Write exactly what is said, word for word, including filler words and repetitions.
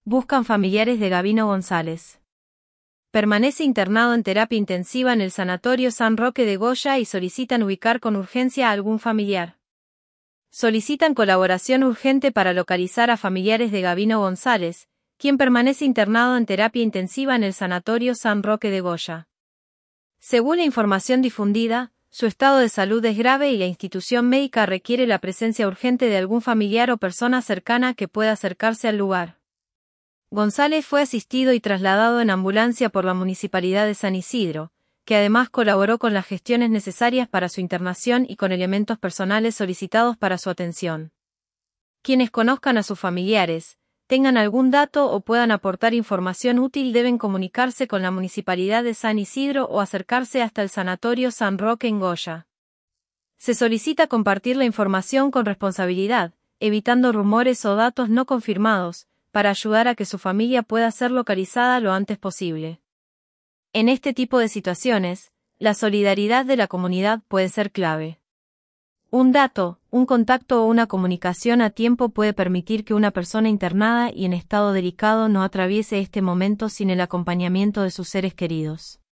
Buscan familiares de Gabino González. Permanece internado en terapia intensiva en el Sanatorio San Roque de Goya y solicitan ubicar con urgencia a algún familiar. Solicitan colaboración urgente para localizar a familiares de Gabino González, quien permanece internado en terapia intensiva en el Sanatorio San Roque de Goya. Según la información difundida, su estado de salud es grave y la institución médica requiere la presencia urgente de algún familiar o persona cercana que pueda acercarse al lugar. González fue asistido y trasladado en ambulancia por la Municipalidad de San Isidro, que además colaboró con las gestiones necesarias para su internación y con elementos personales solicitados para su atención. Quienes conozcan a sus familiares, tengan algún dato o puedan aportar información útil deben comunicarse con la Municipalidad de San Isidro o acercarse hasta el Sanatorio San Roque en Goya. Se solicita compartir la información con responsabilidad, evitando rumores o datos no confirmados, para ayudar a que su familia pueda ser localizada lo antes posible. En este tipo de situaciones, la solidaridad de la comunidad puede ser clave. Un dato, un contacto o una comunicación a tiempo puede permitir que una persona internada y en estado delicado no atraviese este momento sin el acompañamiento de sus seres queridos.